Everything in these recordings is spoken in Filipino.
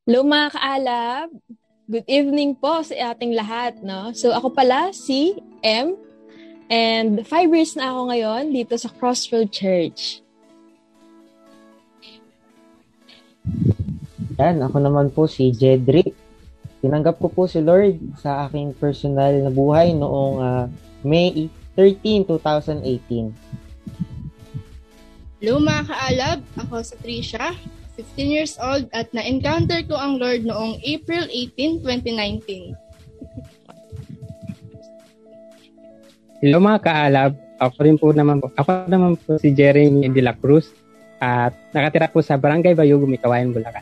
Hello mga kaalab! Good evening po sa ating lahat, no? So ako pala si M and 5 years na ako ngayon dito sa Crossroad Church. Yan, ako naman po si Jedrick. Tinanggap ko po si Lord sa aking personal na buhay noong May 13, 2018. Hello mga kaalab, ako si Trisha, 15 years old at na-encounter ko ang Lord noong April 18, 2019. Hello mga kaalab, ako naman po si Jeremy de la Cruz at nakatira po sa Barangay Bayugo, Mikawayan, Bulacan.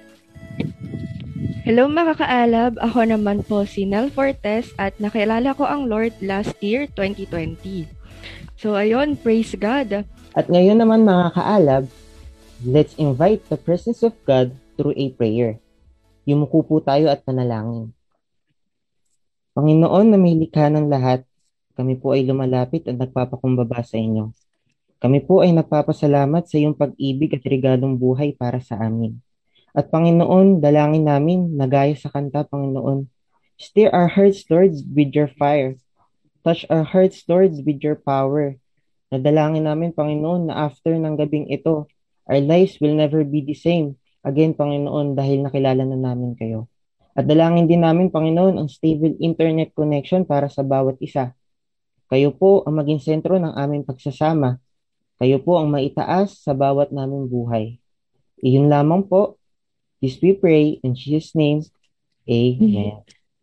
Hello mga kaalab, ako naman po si Nel Fortes at nakilala ko ang Lord last year, 2020. So ayun, praise God. At ngayon naman mga kaalab, let's invite the presence of God through a prayer. Yumuko po tayo at panalangin. Panginoon na may likha ng lahat, kami po ay lumalapit at nagpapakumbaba sa inyo. Kami po ay nagpapasalamat sa iyong pag-ibig at regalong buhay para sa amin. At Panginoon, dalangin namin na gaya sa kanta, Panginoon, stir our hearts, Lord, with your fire. Touch our hearts, Lord, with your power. Nadalangin namin, Panginoon, na after ng gabing ito, our lives will never be the same. Again, Panginoon, dahil nakilala na namin kayo. At dalangin din namin, Panginoon, ang stable internet connection para sa bawat isa. Kayo po ang maging sentro ng aming pagsasama. Kayo po ang maitaas sa bawat naming buhay. Iyon lamang po. This we pray in Jesus' name. Amen.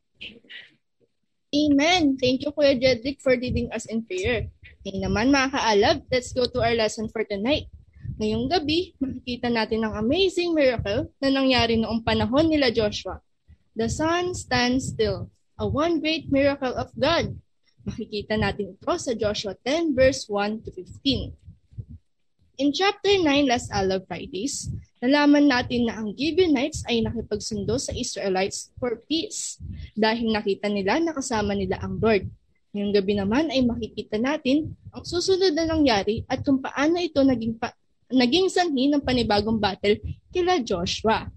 Amen! Thank you Kuya Jedrick for leading us in prayer. Ngayon naman mga kaalab, let's go to our lesson for tonight. Ngayong gabi, makikita natin ang amazing miracle na nangyari noong panahon nila Joshua. The sun stands still, a one great miracle of God. Makikita natin ito sa Joshua 10 verse 1 to 15. In chapter 9 last Alab Fridays, nalaman natin na ang Gibeonites ay nakipagsundo sa Israelites for peace dahil nakita nila na kasama nila ang Lord. Ngayong gabi naman ay makikita natin ang susunod na nangyari at kung paano ito naging sanhi ng panibagong battle kila Joshua.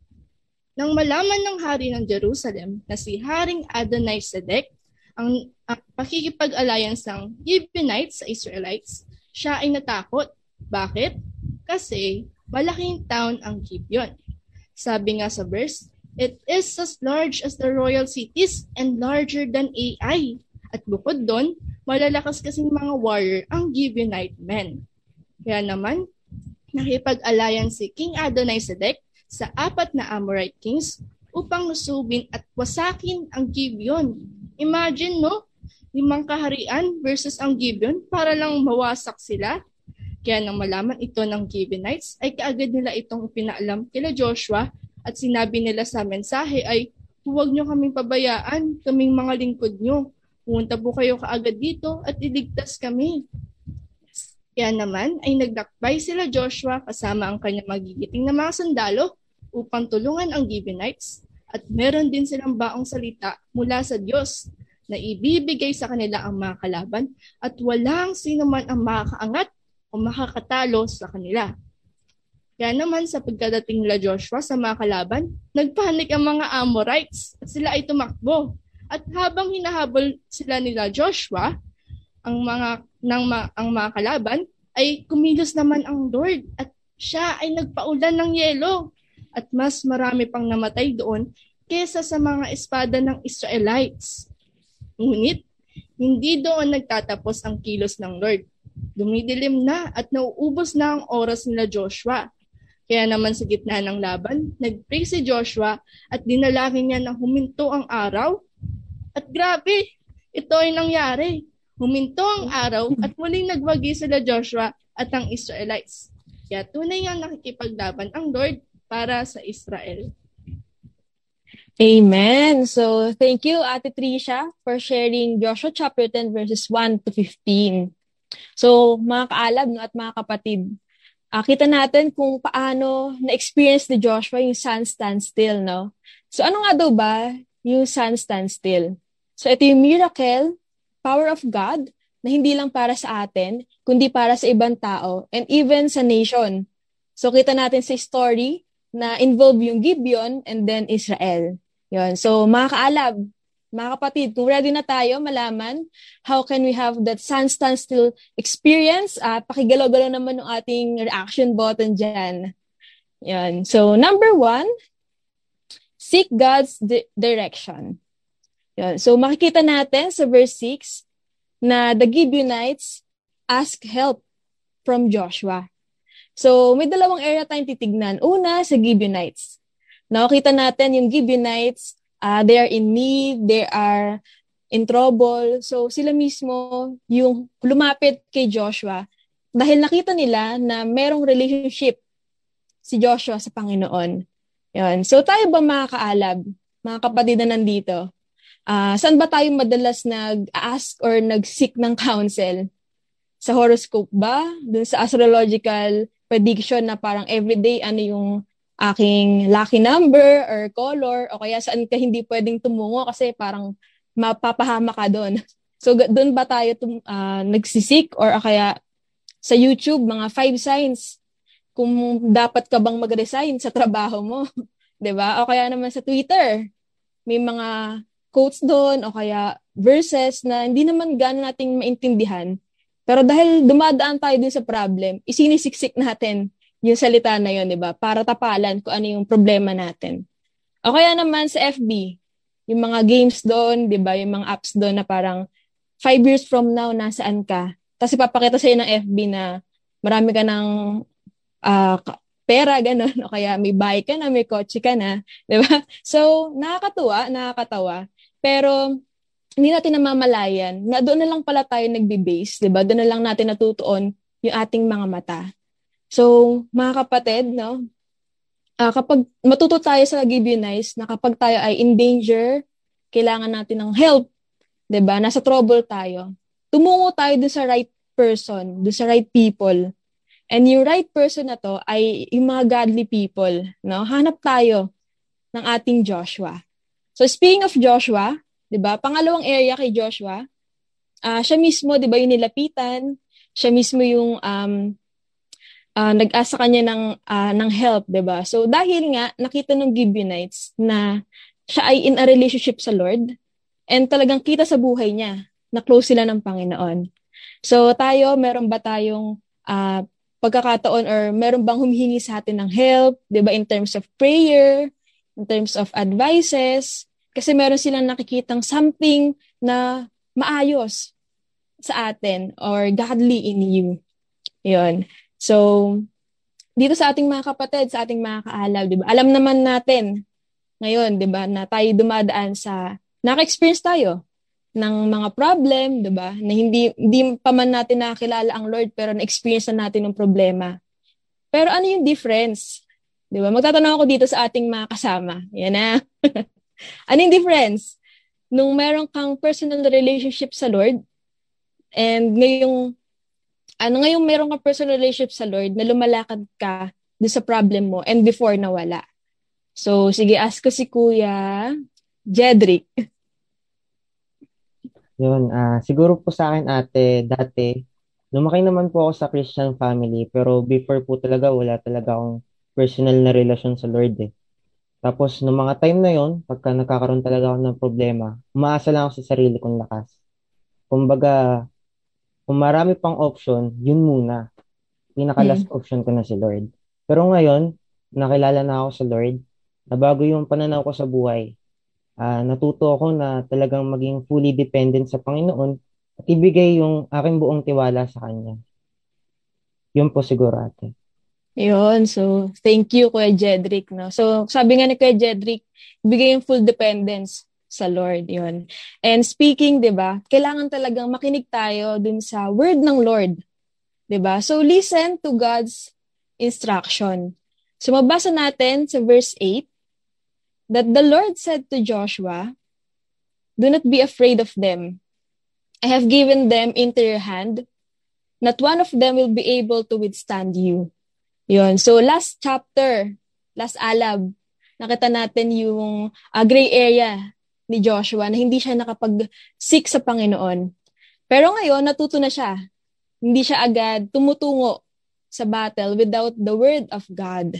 Nang malaman ng hari ng Jerusalem na si Haring Adoni-Sedek ang pakikipag-alliance ng Gibeonites sa Israelites, siya ay natakot. Bakit? Kasi malaking town ang Gibeon. Sabi nga sa verse, it is as large as the royal cities and larger than Ai. At bukod doon, malalakas kasing mga warrior ang Gibeonite men. Kaya naman, nakipag-alliance si King Adoni-Sedek sa 4 na Amorite kings upang nusubin at wasakin ang Gibeon. Imagine, no? 5 kaharian versus ang Gibeon para lang mawasak sila. Kaya nang malaman ito ng Gibeonites, ay kaagad nila itong pinaalam kila Joshua at sinabi nila sa mensahe ay, huwag nyo kaming pabayaan, kaming mga lingkod nyo. Pumunta po kayo kaagad dito at iligtas kami. Kaya naman ay nagdakbay sila Joshua kasama ang kanyang magigiting na mga sundalo upang tulungan ang Gibeonites at meron din silang baong salita mula sa Diyos na ibibigay sa kanila ang mga kalaban at walang sino man ang makakaangat o makakatalo sa kanila. Kaya naman sa pagkadating nila Joshua sa mga kalaban, nagpanik ang mga Amorites at sila ay tumakbo. At habang hinahabol sila nila Joshua, ang mga kalaban, ay kumilos naman ang Lord at siya ay nagpaulan ng yelo. At mas marami pang namatay doon kesa sa mga espada ng Israelites. Ngunit, hindi doon nagtatapos ang kilos ng Lord. Dumidilim na at nauubos na ang oras nila Joshua. Kaya naman sa gitna ng laban, nagpray si Joshua at dinalangin niya na huminto ang araw. At grabe, ito ay nangyari. Huminto ang araw at muling nagwagi sila Joshua at ang Israelites. Kaya tunay nga nakikipaglaban ang Lord para sa Israel. Amen! So, thank you Ate Trisha for sharing Joshua chapter 10 verses 1 to 15. So, mga kaalab at mga kapatid, kita natin kung paano na-experience ni Joshua yung sun stand still, no? So, ano nga daw ba yung sun stand still? So, ito yung miracle, power of God, na hindi lang para sa atin, kundi para sa ibang tao, and even sa nation. So, kita natin sa story na involve yung Gibeon and then Israel. Yun. So, mga kaalab, mga kapatid, kung ready na tayo malaman how can we have that standstill experience, pakigalaw-galaw naman ng ating reaction button dyan. Yun. So, number 1, seek God's direction. Yun. So, makikita natin sa verse 6 na the Gibeonites ask help from Joshua. So, may dalawang area tayong titignan. Una, sa Gibeonites. Nakita natin yung Gibeonites, they are in need, they are in trouble. So, sila mismo yung lumapit kay Joshua dahil nakita nila na merong relationship si Joshua sa Panginoon. Yun. So, tayo ba mga kaalab, mga kapatid na nandito? Saan ba tayo madalas nag-ask or nag-seek ng counsel? Sa horoscope ba? Dun sa astrological prediction na parang everyday ano yung aking lucky number or color o kaya saan ka hindi pwedeng tumungo kasi parang mapapahama ka doon. So doon ba tayo nagsisik or kaya sa YouTube mga 5 signs kung dapat ka bang mag-resign sa trabaho mo, 'di ba? O kaya naman sa Twitter may mga quotes doon o kaya verses na hindi naman gaano nating maintindihan. Pero dahil dumadaan tayo dun sa problem, isinisiksik natin yung salita na yun, di ba? Para tapalan kung ano yung problema natin. O kaya naman sa FB, yung mga games doon, di ba? Yung mga apps doon na parang 5 years from now, nasaan ka? Tapos ipapakita sa'yo ng FB na marami ka ng pera, ganun. O kaya may bahay ka na, may kotse ka na. Di ba? So, nakakatawa. Pero hindi natin namamalayan na doon na lang pala tayo nagbe-base, di ba? Doon na lang natin natutuon yung ating mga mata. So, mga kapatid, no? Kapag matuto tayo sa Gibeonites na kapag tayo ay in danger, kailangan natin ng help, di ba? Nasa trouble tayo. Tumungo tayo doon sa right person, doon sa right people. And yung right person na to ay yung mga godly people, no? Hanap tayo ng ating Joshua. So, speaking of Joshua, 'di ba? Pangalawang area kay Joshua, siya mismo 'di ba yung nilapitan, siya mismo yung nag-asa kanya ng help, 'di ba? So dahil nga nakita ng Gibeonites na siya ay in a relationship sa Lord and talagang kita sa buhay niya na close sila ng Panginoon. So tayo, meron ba tayong pagkakataon or meron bang humihingi sa atin ng help, 'di ba, in terms of prayer, in terms of advices? Kasi meron silang nakikitang something na maayos sa atin or godly in you. Yun. So, dito sa ating mga kapatid, sa ating mga kaalab, di ba? Alam naman natin ngayon, di ba, na tayo dumadaan sa, naka-experience tayo ng mga problem, di ba? Na hindi pa man natin nakakilala ang Lord pero na-experience na natin ng problema. Pero ano yung difference? Di ba? Magtatanong ako dito sa ating mga kasama. Yan na. Ano yung difference? Nung meron kang personal relationship sa Lord, and ngayong meron kang personal relationship sa Lord na lumalakad ka doon sa problem mo and before nawala. So, sige, ask ko si Kuya Jedrick. Yun, siguro po sa akin ate, dati, lumaki naman po ako sa Christian family, pero before po talaga, wala talaga akong personal na relasyon sa Lord eh. Tapos, noong mga time na yon, pagka nagkakaroon talaga ako ng problema, umaasa lang ako sa sarili kong lakas. Kumbaga, kung marami pang option, yun muna. Pinaka-last option ko na si Lord. Pero ngayon, nakilala na ako sa Lord, nabago yung pananaw ko sa buhay. Natuto ako na talagang maging fully dependent sa Panginoon at ibigay yung aking buong tiwala sa Kanya. Yun po siguro ate. Yun. So, thank you, Kuya Jedrick. No? So, sabi nga ni Kuya Jedrick, bigay yung full dependence sa Lord. Yun. And speaking, di ba, kailangan talagang makinig tayo dun sa word ng Lord. Di ba? So, listen to God's instruction. So, mabasa natin sa verse 8, that the Lord said to Joshua, do not be afraid of them. I have given them into your hand. Not one of them will be able to withstand you. Yun. So, last chapter, last alab, nakita natin yung gray area ni Joshua na hindi siya nakapag-seek sa Panginoon. Pero ngayon, natuto na siya. Hindi siya agad tumutungo sa battle without the word of God.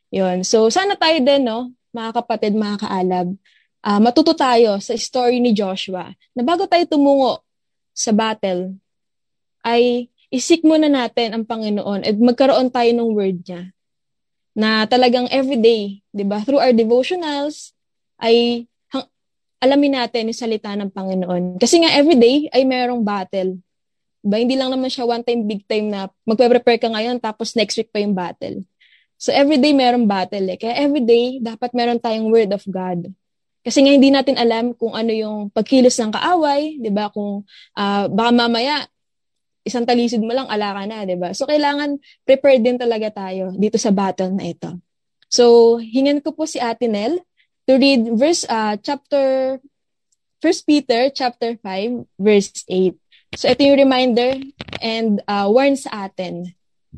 Yun. So, sana tayo din, no, mga kapatid, mga kaalab, matuto tayo sa story ni Joshua na bago tayo tumungo sa battle, ay isik muna natin ang Panginoon at magkaroon tayo ng word niya na talagang everyday, di ba, through our devotionals, ay alamin natin yung salita ng Panginoon. Kasi nga everyday ay mayroong battle. Diba? Hindi lang naman siya one time, big time na magpe-prepare ka ngayon tapos next week pa yung battle. So everyday mayroong battle eh. Kaya everyday dapat meron tayong word of God. Kasi nga hindi natin alam kung ano yung pagkilos ng kaaway, di ba? Kung baka mamaya, isang talisod mo lang, ala ka na, di ba? So kailangan prepared din talaga tayo dito sa battle na ito. So hingan ko po si Ate Nel to read chapter 1 Peter chapter 5 verse 8. So ito yung reminder and warn sa atin.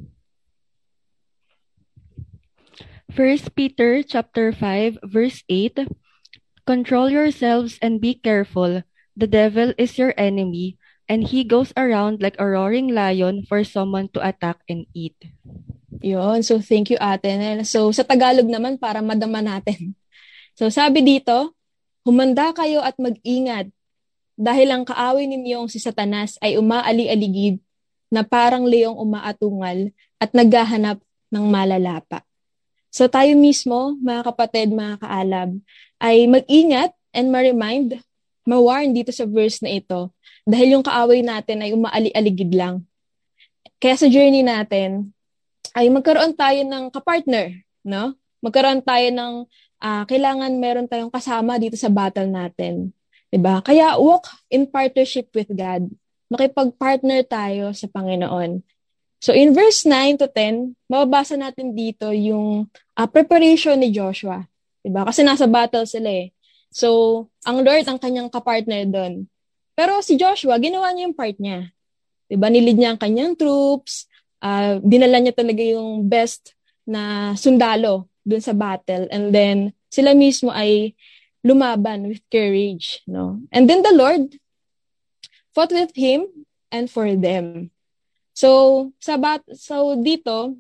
1 Peter chapter 5 verse 8. Control yourselves and be careful. The devil is your enemy, and he goes around like a roaring lion for someone to attack and eat. Yun. So thank you, Ate Nel. So sa Tagalog naman para madama natin. So sabi dito, humanda kayo at mag-ingat dahil ang kaaway ninyong si Satanas ay umaali-aligid na parang leong umaatungal at naghahanap ng malalapa. So tayo mismo, mga kapatid, mga kaalab, ay mag-ingat and ma-remind, ma-warn dito sa verse na ito dahil yung kaaway natin ay umaali-aligid lang. Kaya sa journey natin, ay magkaroon tayo ng kapartner, no? Magkaroon tayo ng kailangan meron tayong kasama dito sa battle natin. 'Di ba? Kaya walk in partnership with God. Makipag-partner tayo sa Panginoon. So in verse 9 to 10, mababasa natin dito yung preparation ni Joshua. 'Di ba? Kasi nasa battle sila eh. So, ang Lord ang kanyang kapartner doon. Pero si Joshua, ginawa niya yung part niya. 'Di ba? Nilid niya ang kanyang troops, dinala niya talaga yung best na sundalo dun sa battle, and then sila mismo ay lumaban with courage, no? And then the Lord fought with him and for them. So dito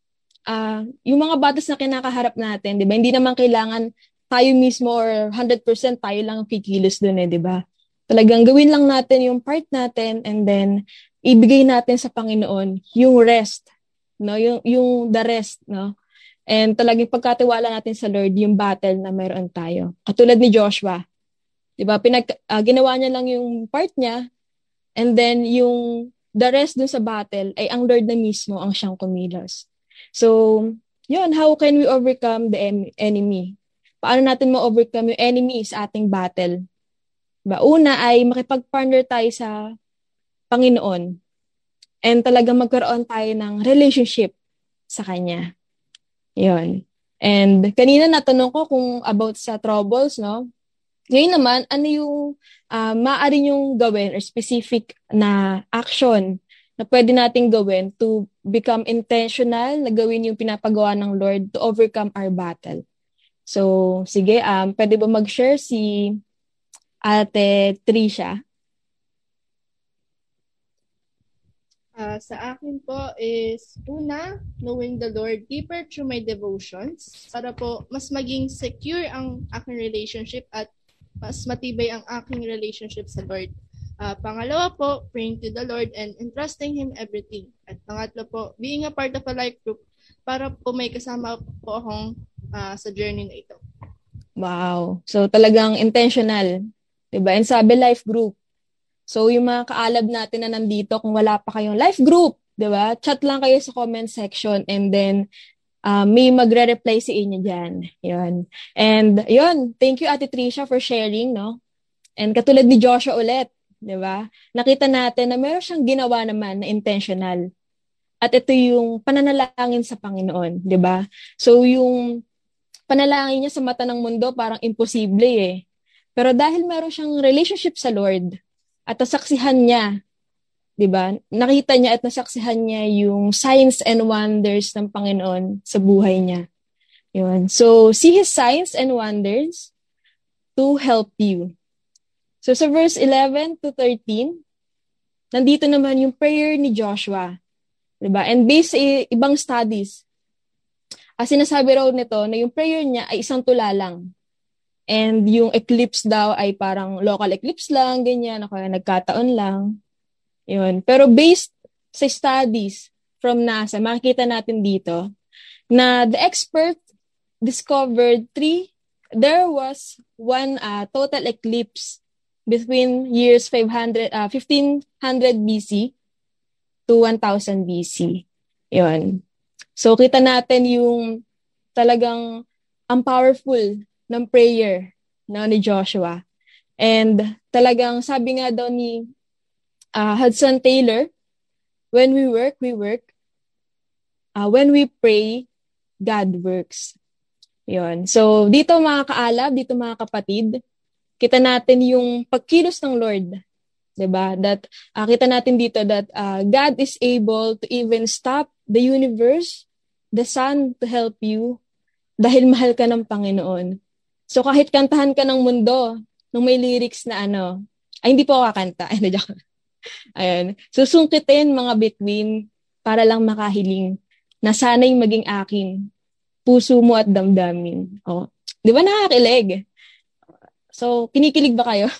yung mga batas na kinakaharap natin, 'di ba? Hindi naman kailangan tayo mismo or 100% tayo lang kikilos dun eh, 'di ba? Talagang gawin lang natin yung part natin and then ibigay natin sa Panginoon yung rest, no? Yung the rest, no? And talagang pagkatiwala natin sa Lord yung battle na mayroon tayo. Katulad ni Joshua. 'Di ba? Ginawa niya lang yung part niya, and then yung the rest dun sa battle ay ang Lord na mismo ang siyang kumilos. So, yun, how can we overcome the enemy? Paano natin ma-overcome yung enemy sa ating battle? Diba? Una ay makipag-partner tayo sa Panginoon and talagang magkaroon tayo ng relationship sa Kanya. Yun. And kanina natanong ko kung about sa troubles, no? Ngayon naman, ano yung maaari nyong gawin or specific na action na pwede nating gawin to become intentional na gawin yung pinapagawa ng Lord to overcome our battle? So, sige, pwede ba mag-share si Ate Trisha? Sa akin po is, una, knowing the Lord deeper through my devotions para po mas maging secure ang aking relationship at mas matibay ang aking relationship sa Lord. Pangalawa po, praying to the Lord and entrusting Him everything. At pangatlo po, being a part of a life group para po may kasama po akong sa journey na ito. Wow. So talagang intentional. Diba? And sabi life group. So yung mga kaalab natin na nandito, kung wala pa kayong life group, diba? Chat lang kayo sa comment section and then may magre-reply sa inyo dyan. Yun. And yun, thank you Ate Trisha for sharing, no? And katulad ni Joshua ulit, diba? Nakita natin na meron siyang ginawa naman na intentional. At ito yung pananalangin sa Panginoon, diba? So yung panalangin niya sa mata ng mundo parang imposible eh. Pero dahil meron siyang relationship sa Lord at nasaksihan niya, 'di ba? Nakita niya at nasaksihan niya yung signs and wonders ng Panginoon sa buhay niya. 'Yun. So see His signs and wonders to help you. So sa verse 11 to 13, nandito naman yung prayer ni Joshua, 'di ba? And based sa ibang studies, sinasabi raw nito na yung prayer niya ay isang tula lang. And yung eclipse daw ay parang local eclipse lang, ganyan, o kaya nagkataon lang. Yun. Pero based sa studies from NASA, makikita natin dito na the expert discovered there was one total eclipse between years 1500 BC to 1000 BC. Yun. So, kita natin yung talagang ang powerful ng prayer ni Joshua. And talagang sabi nga daw ni Hudson Taylor, when we work, we work. When we pray, God works. Yun. So, dito mga kaalab, dito mga kapatid, kita natin yung pagkilos ng Lord. Diba? That, kita natin dito that God is able to even stop the universe, the sun to help you dahil mahal ka ng Panginoon. So, kahit kantahan ka ng mundo, nung may lyrics na hindi po ako kakanta. Ayun. Susungkitin mga bituin para lang makahiling na sana'y maging akin, puso mo at damdamin. Oh. Di ba nakakilig? So, kinikilig ba kayo?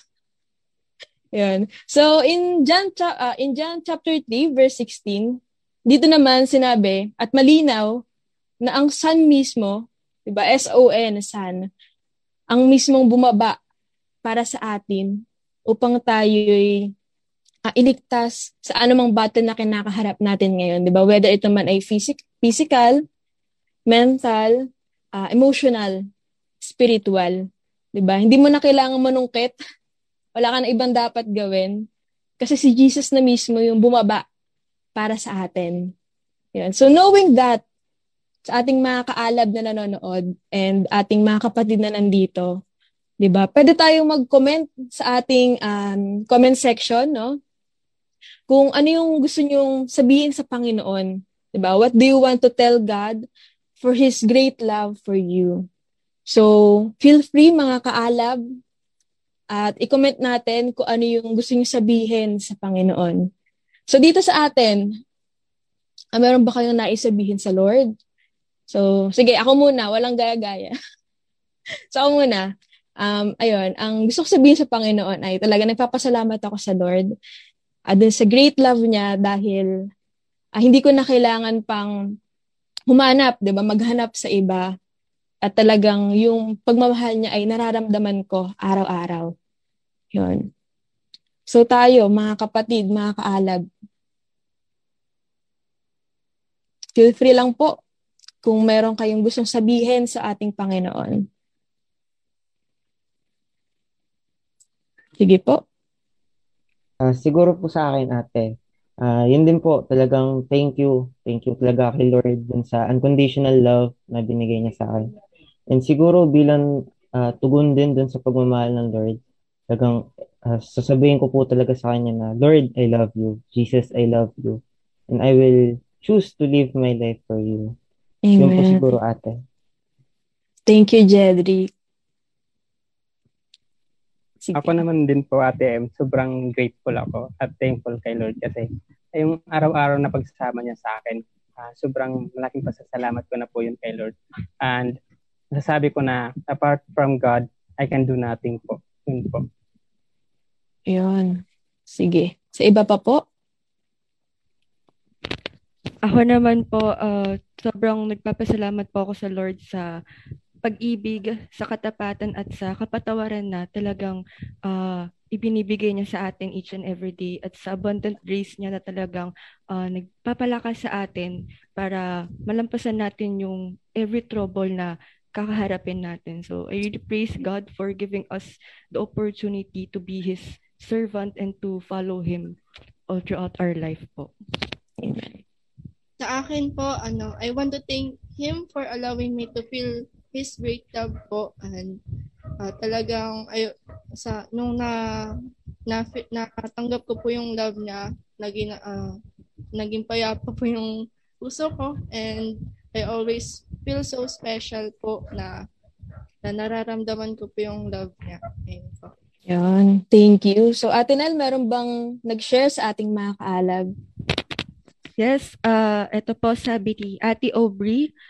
Yun. So, in John chapter 3, verse 16, dito naman sinabi, at malinaw, na ang Son mismo, diba, S-O-N, Son, ang mismong bumaba para sa atin upang tayo'y iligtas sa anumang battle na kinakaharap natin ngayon. Diba? Whether ito man ay physical, mental, emotional, spiritual. Diba? Hindi mo na kailangan manungkit. Wala ka na ibang dapat gawin. Kasi si Jesus na mismo yung bumaba para sa atin. Yan. So knowing that, sa ating mga kaalab na nanonood and ating mga kapatid na nandito, di ba? Pwede tayong mag-comment sa ating comment section, no? Kung ano yung gusto nyong sabihin sa Panginoon. Di ba? What do you want to tell God for His great love for you? So, feel free mga kaalab at i-comment natin kung ano yung gusto nyo sabihin sa Panginoon. So, dito sa atin, meron ba kayong naisabihin sa Lord? So, sige, ako muna, walang gaya-gaya. So, ako muna, ayun, ang gusto ko sabihin sa Panginoon ay talaga nagpapasalamat ako sa Lord dun sa great love niya dahil hindi ko na kailangan pang humanap, di ba, maghanap sa iba at talagang yung pagmamahal niya ay nararamdaman ko araw-araw. Yun. So, tayo, mga kapatid, mga kaalab, feel free lang po kung meron kayong gustong sabihin sa ating Panginoon. Sige po. Siguro po sa akin, ate, yun din po, talagang thank you. Thank you talaga kay Lord dun sa unconditional love na binigay niya sa akin. And siguro bilang tugon din dun sa pagmamahal ng Lord, talagang sasabihin ko po talaga sa kanya na, Lord, I love you. Jesus, I love you. And I will choose to live my life for you. Amen. Yun po siguro, ate. Thank you, Jedrick. Sige. Ako naman din po, ate, sobrang grateful ako at thankful kay Lord kasi yung araw-araw na pagsasama niya sa akin, sobrang malaking pasasalamat ko na po yun kay Lord. And nasasabi ko na, apart from God, I can do nothing po. Yun po. Yun. Sige. Sa iba pa po? Ako naman po, sobrang nagpapasalamat po ako sa Lord sa pag-ibig, sa katapatan at sa kapatawaran na talagang ibinibigay niya sa atin each and every day at sa abundant grace niya na talagang nagpapalakas sa atin para malampasan natin yung every trouble na kakaharapin natin. So I really praise God for giving us the opportunity to be His servant and to follow Him all throughout our life po. Amen. Sa akin po, I want to thank Him for allowing me to feel His great love po. And talagang, nung natanggap ko po yung love niya, naging payapa po yung puso ko. And I always feel so special po na nararamdaman ko po yung love niya. Ayun po. Yan. Thank you. So, Ate Nel, meron bang nag-share sa ating mga kaalab? Yes, ito po sabi ni Ate Aubrey,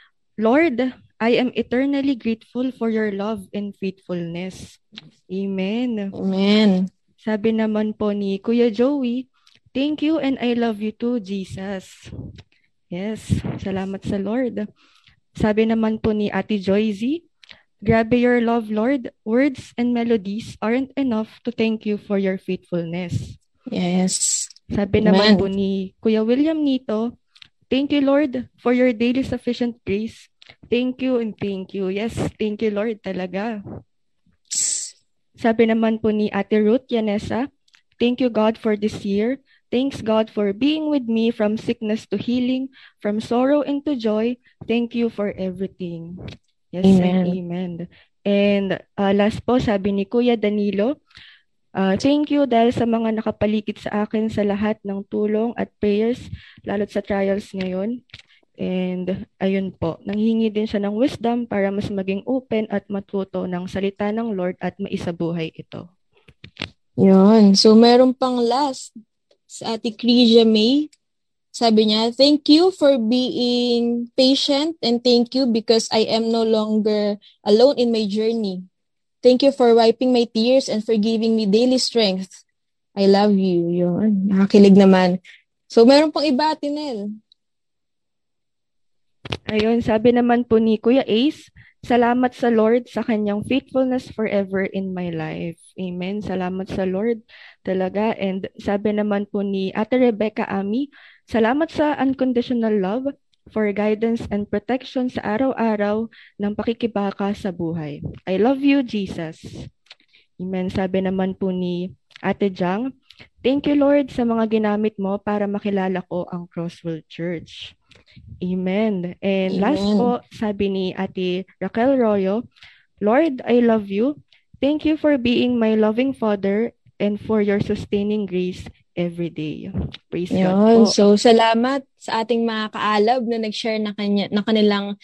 Lord, I am eternally grateful for your love and faithfulness. Amen. Amen. Sabi naman po ni Kuya Joey, thank you and I love you too, Jesus. Yes, salamat sa Lord. Sabi naman po ni Ate Joyzy, grabe your love, Lord. Words and melodies aren't enough to thank you for your faithfulness. Yes. Sabi Amen. naman po ni Kuya William Nito, thank you, Lord, for your daily sufficient grace. Thank you and thank you. Yes, thank you, Lord, talaga. Sabi naman po ni Ate Ruth Yanesa, thank you, God, for this year. Thanks, God, for being with me from sickness to healing, from sorrow into joy. Thank you for everything. Yes, Amen. and amen. And last po, sabi ni Kuya Danilo, thank you dahil sa mga nakapaligid sa akin sa lahat ng tulong at prayers, lalo't sa trials ngayon. And ayun po, nanghingi din siya ng wisdom para mas maging open at matuto ng salita ng Lord at maisabuhay ito. Yun. So, meron pang last sa Ate Crisia May. Sabi niya, thank you for being patient and thank you because I am no longer alone in my journey. Thank you for wiping my tears and for giving me daily strength. I love you. Yun. Nakakilig naman. So, meron pang iba, Tinel. Ayun, sabi naman po ni Kuya Ace, salamat sa Lord sa kanyang faithfulness forever in my life. Amen. Salamat sa Lord talaga. And sabi naman po ni Ate Rebecca Ami, salamat sa unconditional love for guidance and protection sa araw-araw ng pakikibaka sa buhay. I love you, Jesus. Amen. Sabi naman po ni Ate Jang, thank you, Lord, sa mga ginamit mo para makilala ko ang Crossworld Church. Amen. And Amen. last po, sabi ni Ate Raquel Royo, Lord, I love you. Thank you for being my loving Father and for your sustaining grace every day. Praise God Yun. po. So, salamat sa ating mga kaalab na nag-share na kanilang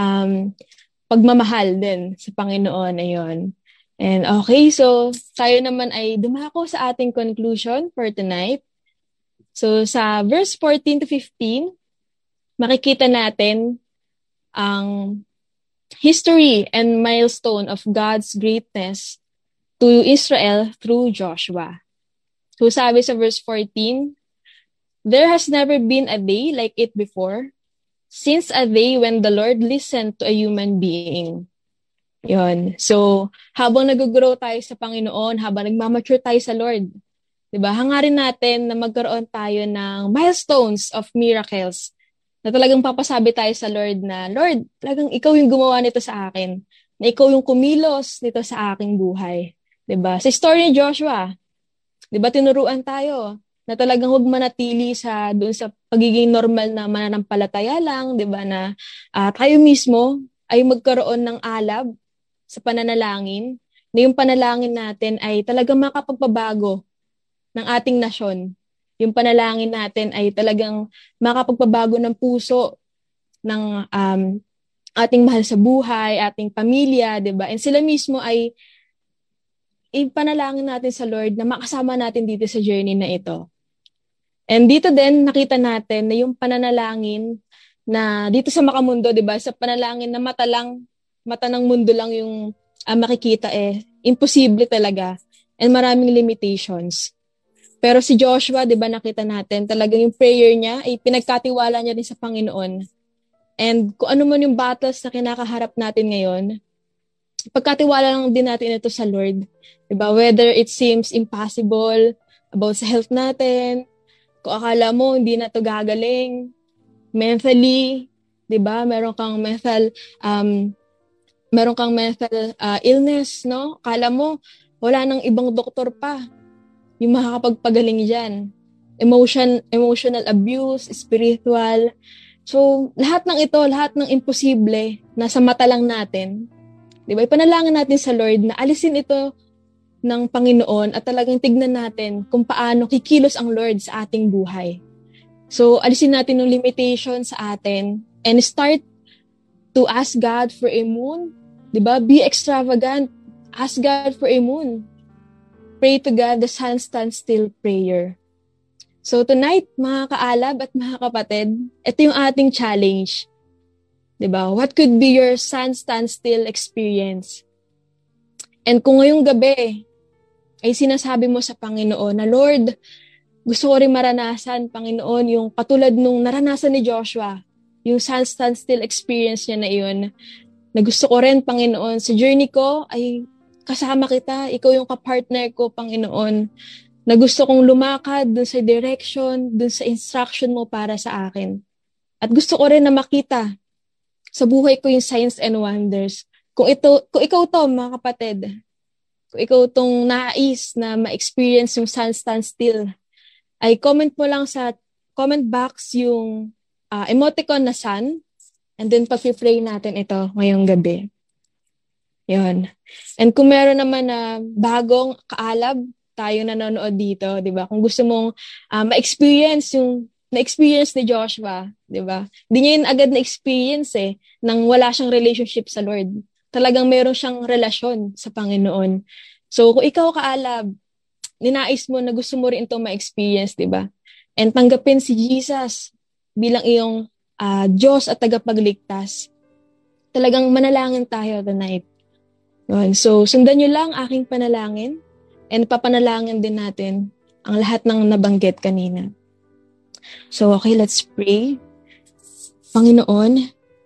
pagmamahal din sa Panginoon. Ayun. And okay, so tayo naman ay dumako sa ating conclusion for tonight. So, sa verse 14 to 15, makikita natin ang history and milestone of God's greatness to Israel through Joshua. So sabi sa verse 14, there has never been a day like it before, since a day when the Lord listened to a human being. Yun. So, habang nag-grow tayo sa Panginoon, habang nagmamature tayo sa Lord, diba, hangarin natin na magkaroon tayo ng milestones of miracles na talagang papasabi tayo sa Lord na, Lord, talagang ikaw yung gumawa nito sa akin, na ikaw yung kumilos nito sa aking buhay. Diba? Sa story ni Joshua, diba, tinuruan tayo na talagang huwag manatili doon sa pagiging normal na mananampalataya lang, diba, na tayo mismo ay magkaroon ng alab sa pananalangin, na yung panalangin natin ay talagang makapagpabago ng ating nasyon. Yung panalangin natin ay talagang makapagpabago ng puso ng ating mahal sa buhay, ating pamilya, diba? And sila mismo ay ipanalangin natin sa Lord na makasama natin dito sa journey na ito. And dito din, nakita natin na yung pananalangin na dito sa Makamundo, diba? Sa panalangin na mata ng mundo lang yung makikita imposible talaga. And maraming limitations. Pero si Joshua, di ba, nakita natin, talagang yung prayer niya ay pinagkatiwala niya rin sa Panginoon. And kung ano man yung battles na kinakaharap natin ngayon, pagkatiwala lang din natin ito sa Lord. Di ba? Whether it seems impossible about sa health natin, kung akala mo hindi na ito gagaling, mentally, di ba? Meron kang mental illness, no? Akala mo, wala nang ibang doktor pa yung makakapagpagaling dyan. Emotional abuse, spiritual. So, lahat ng ito, lahat ng imposible, nasa mata lang natin. Diba? Ipanalangin natin sa Lord na alisin ito ng Panginoon at talagang tignan natin kung paano kikilos ang Lord sa ating buhay. So, alisin natin yung limitation sa atin and start to ask God for a moon. Diba? Be extravagant. Ask God for a moon. Pray to God the sun stands still prayer. So tonight, mga kaalab at mga kapatid, ito yung ating challenge. Diba? What could be your sun standstill experience? And kung ngayong gabi ay sinasabi mo sa Panginoon na, Lord, gusto ko rin maranasan, Panginoon, yung katulad nung naranasan ni Joshua, yung sun standstill experience niya na iyon, na gusto ko rin, Panginoon, sa journey ko ay kasama kita, ikaw yung kapartner ko, Panginoon, na gusto kong lumakad dun sa direction, dun sa instruction mo para sa akin. At gusto ko rin na makita sa buhay ko yung signs and wonders. Kung ikaw to, mga kapatid, kung ikaw tong nais na ma-experience yung sun standstill, ay comment mo lang sa comment box yung emoticon na sun, and then pag-play natin ito ngayong gabi. Yun. And kung meron naman na bagong kaalab, tayo nanonood dito, di ba? Kung gusto mong ma-experience yung na-experience ni Joshua, di ba? Hindi niya yun agad na-experience nang wala siyang relationship sa Lord. Talagang meron siyang relasyon sa Panginoon. So, kung ikaw kaalab, ninais mo na gusto mo rin itong ma-experience, di ba? And tanggapin si Jesus bilang iyong Diyos at tagapagligtas. Talagang manalangin tayo tonight. Yun. So, sundan nyo lang aking panalangin and papanalangin din natin ang lahat ng nabanggit kanina. So, okay, let's pray. Panginoon,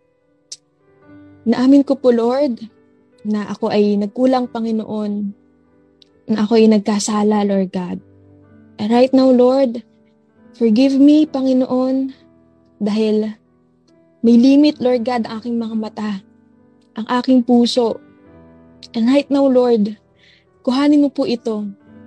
naamin ko po, Lord, na ako ay nagkulang, Panginoon, na ako ay nagkasala, Lord God. And right now, Lord, forgive me, Panginoon, dahil may limit, Lord God, ang aking mga mata, ang aking puso. And right now, Lord, kuhanin mo po ito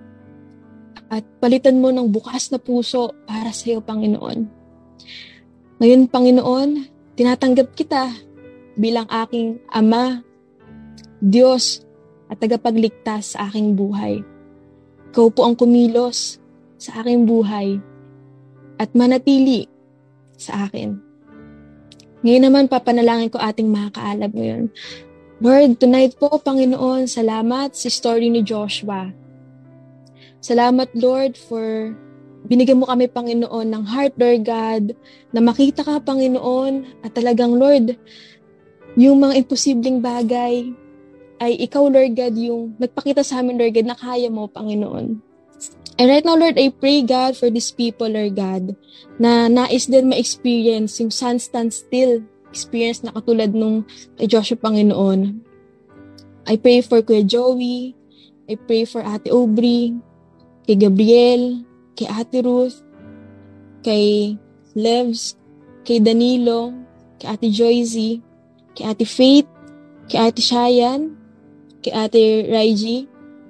at palitan mo ng bukas na puso para sa iyo, Panginoon. Ngayon, Panginoon, tinatanggap kita bilang aking Ama, Diyos, at tagapagligtas sa aking buhay. Ikaw po ang kumilos sa aking buhay at manatili sa akin. Ngayon naman, papanalangin ko ating mga kaalab ngayon. Lord, tonight po, Panginoon, salamat sa story ni Joshua. Salamat, Lord, for binigyan mo kami, Panginoon, ng heart, Lord God, na makita ka, Panginoon, at talagang, Lord, yung mga imposibleng bagay ay ikaw, Lord God, yung nagpakita sa amin, Lord God, na kaya mo, Panginoon. And right now, Lord, I pray, God, for these people, Lord God, na nais din ma-experience yung sun standstill experience na katulad nung kay Joshua, Panginoon. I pray for Kuya Joey, I pray for Ate Aubrey, kay Gabriel, kay Ate Ruth, kay Levs, kay Danilo, kay Ate Joyzy, kay Ate Faith, kay Ate Shayan, kay Ate Raiji,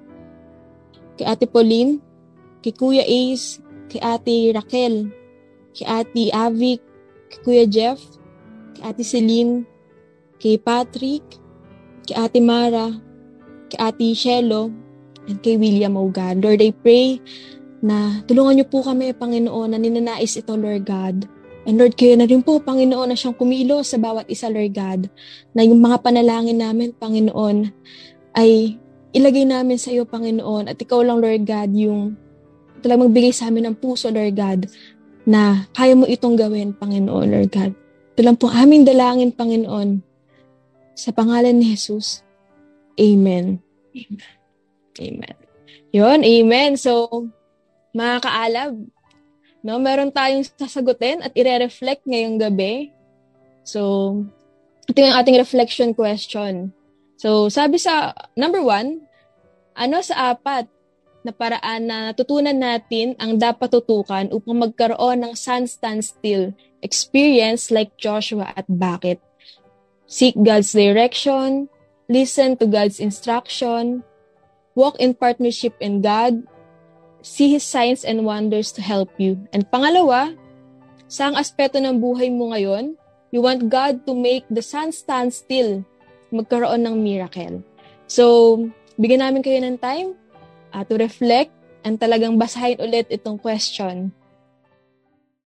kay Ate Pauline, kay Kuya Ace, kay Ate Raquel, kay Ate Avic, kay Kuya Jeff, kay Ate Celine, kay Patrick, kay Ate Mara, kay Ate Shelo, and kay William, O God. Lord, I pray na tulungan niyo po kami, Panginoon, na ninanais ito, Lord God. And Lord, kayo na rin po, Panginoon, na siyang kumilos sa bawat isa, Lord God, na yung mga panalangin namin, Panginoon, ay ilagay namin sa iyo, Panginoon, at ikaw lang, Lord God, yung talagang magbigay sa amin ng puso, Lord God, na kaya mo itong gawin, Panginoon, Lord God. Ito lang po aming dalangin, Panginoon, sa pangalan ni Jesus. Amen. Amen. Amen. Yun, amen. So, mga kaalab, no, meron tayong sasagutin at ire-reflect ngayong gabi. So, ito yung ating reflection question. So, sabi sa number 1, ano sa 4 na paraan na natutunan natin ang dapat tutukan upang magkaroon ng sun standstill experience like Joshua, at bakit? Seek God's direction, listen to God's instruction, walk in partnership in God, see His signs and wonders to help you. And pangalawa, saang aspeto ng buhay mo ngayon, you want God to make the sun stand still, magkaroon ng miracle. So, bigyan namin kayo ng time to reflect and talagang basahin ulit itong question